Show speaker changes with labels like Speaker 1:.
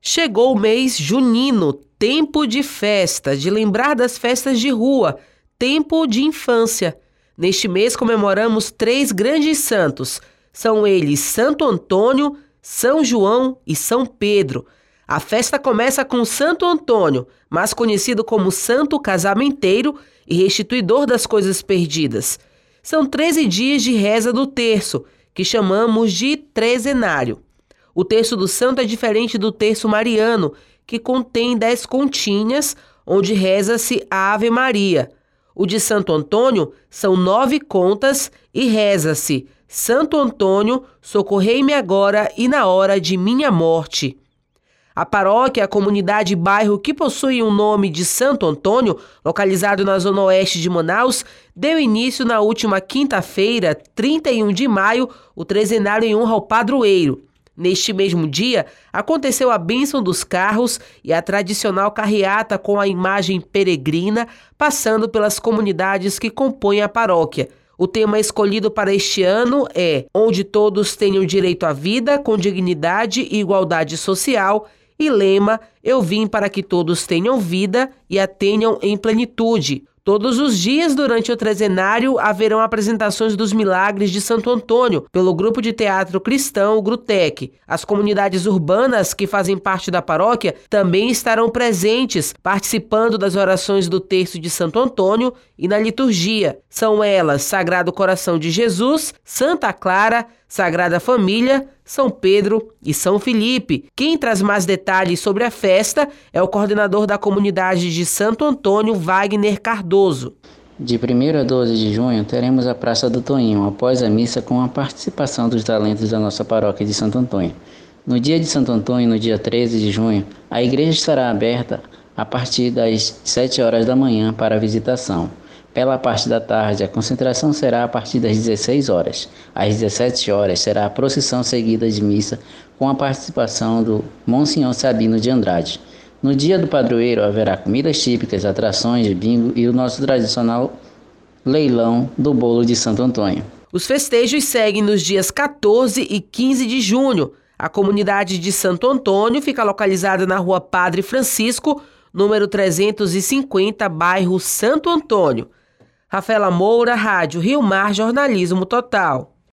Speaker 1: Chegou o mês junino, tempo de festa, de lembrar das festas de rua, tempo de infância. Neste mês comemoramos 3 grandes santos. São eles Santo Antônio, São João e São Pedro. A festa começa com Santo Antônio, mais conhecido como Santo Casamenteiro e restituidor das coisas perdidas. São 13 dias de reza do terço, que chamamos de trezenário. O terço do santo é diferente do terço mariano, que contém 10 continhas, onde reza-se a Ave Maria. O de Santo Antônio são 9 contas e reza-se: Santo Antônio, socorrei-me agora e na hora de minha morte. A paróquia, a comunidade e bairro que possui o nome de Santo Antônio, localizado na zona oeste de Manaus, deu início na última quinta-feira, 31 de maio, o trezenário em honra ao padroeiro. Neste mesmo dia, aconteceu a bênção dos carros e a tradicional carreata com a imagem peregrina, passando pelas comunidades que compõem a paróquia. O tema escolhido para este ano é Onde Todos Tenham Direito à Vida, com Dignidade e Igualdade Social, e lema Eu Vim para que todos tenham vida e a tenham em plenitude. Todos os dias durante o trezenário haverão apresentações dos milagres de Santo Antônio pelo grupo de teatro cristão, o Grutec. As comunidades urbanas que fazem parte da paróquia também estarão presentes, participando das orações do terço de Santo Antônio e na liturgia. São elas Sagrado Coração de Jesus, Santa Clara, Sagrada Família, São Pedro e São Felipe. Quem traz mais detalhes sobre a festa é o coordenador da comunidade de Santo Antônio, Wagner Cardoso.
Speaker 2: De 1º a 12 de junho, teremos a Praça do Toinho, após a missa, com a participação dos talentos da nossa paróquia de Santo Antônio. No dia de Santo Antônio, no dia 13 de junho, a igreja estará aberta a partir das 7 horas da manhã para a visitação. Pela parte da tarde, a concentração será a partir das 16 horas. Às 17 horas será a procissão seguida de missa com a participação do Monsenhor Sabino de Andrade. No dia do padroeiro haverá comidas típicas, atrações de bingo e o nosso tradicional leilão do bolo de Santo Antônio.
Speaker 1: Os festejos seguem nos dias 14 e 15 de junho. A comunidade de Santo Antônio fica localizada na Rua Padre Francisco, número 350, bairro Santo Antônio. Rafaela Moura, Rádio Rio Mar, Jornalismo Total.